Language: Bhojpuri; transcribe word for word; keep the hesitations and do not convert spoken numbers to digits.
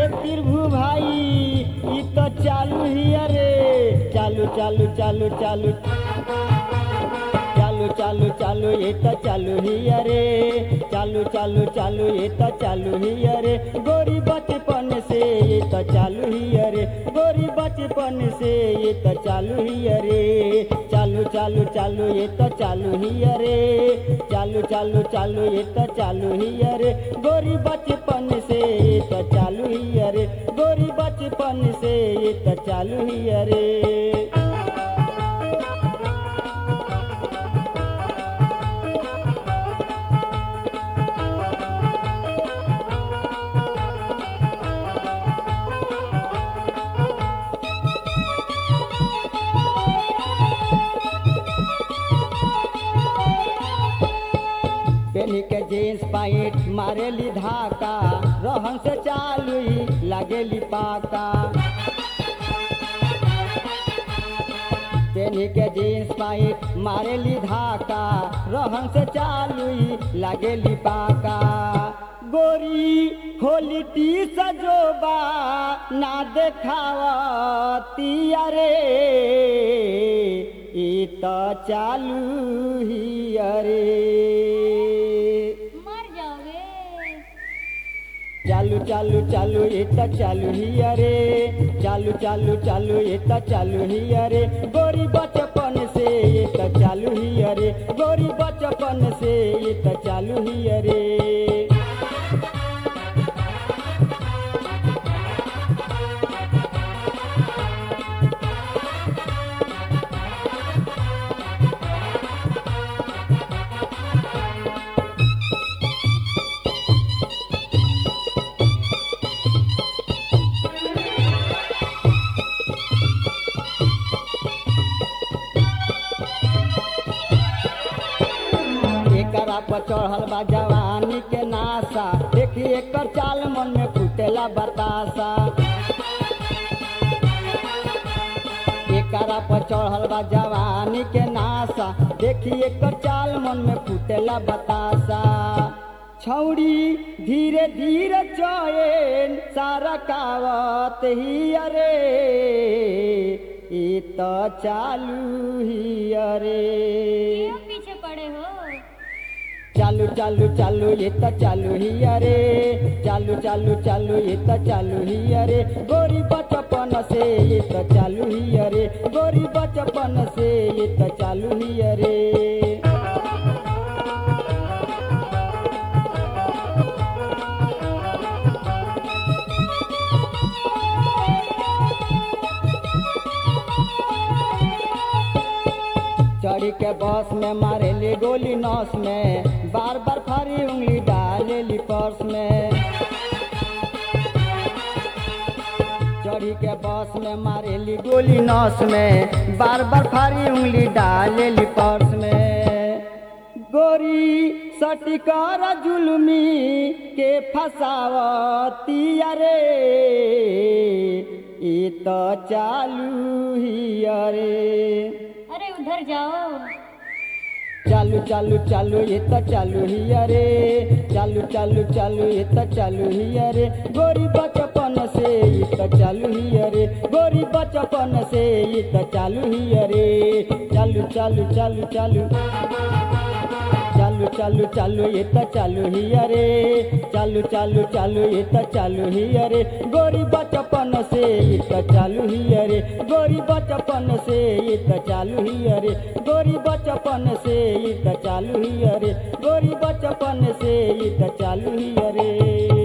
त्रिभु भाई ई तो चालू ही अरे चालू चालू चालू चालू चालू चालू चालू ये तो चालू ही अरे चालू चालू चालू ये तो चालू ही अरे गोरी बचपन से ये तो चालू ही अरे गोरी बचपन से ये तो चालू ही अरे चालू चालू चालू ये तो चालू ही अरे चालू चालू चालू ये तो चालू ही अरे गोरी बचपन से ये तो चालू ही अरे गोरी बचपन से ये तो चालू ही अरे पेनी के जींस पैंट मारेली धाका रहन से चालू लागेली पाका पेनी के जींस पैंट मारेली धाका रहन से चालू लागेली पाका गोरी होली टी सजोबा ना देखावती अरे ई तो चालू ही अरे चालू चालू चालू ये तो चालू ही अरे चालू चालू चालू ये तो चालू ही अरे गोरी बचपन से ये तो चालू ही अरे गोरी बचपन से ये तो चालू ही अरे पर चढ़ल बा जवानी के नासा देखी एकर चाल मन में फुटेला बतासा एकरा पर चढ़ल बा जवानी के नासा देखी एकर चाल मन में फुटेला बतासा छौड़ी धीरे धीरे चैन सारा कावत ही अरे ई तो चालू ही अरे पीछे पड़े हो चालू चालू चालू ये तो चालू ही अरे चालू चालू चालू ये तो चालू ही अरे गोरी बचपन से ये तो चालू ही अरे गोरी बचपन से ये तो चालू ही अरे चढ़ी के बस में मारेली गोली नौस में बार बार फारी उंगली डालेली पर्स में चढ़ी के बस में मारेली गोली नौस में बार बार फारी उंगली डालेली पर्स में गोरी सटिकर जुलमी के फसावती अरे ई तो चालू ही अरे अरे उधर जाओ चालू चालू चालू ये तो चालू ही अरे चालू चालू चालू ये तो चालू ही अरे गोरी बचपन से ये तो चालू ही अरे गोरी बचपन से ये तो चालू ही अरे चालू चालू चालू चालू चालू चालू चालू ये तो चालू ही अरे चालू चालू चालू ये तो चालू ही अरे गोरी बचपन से ये तो चालू ही अरे गोरी बचपन से ये तो चालू ही अरे गोरी बचपन से ये तो चालू ही अरे गोरी बचपन से ये तो चालू ही अरे।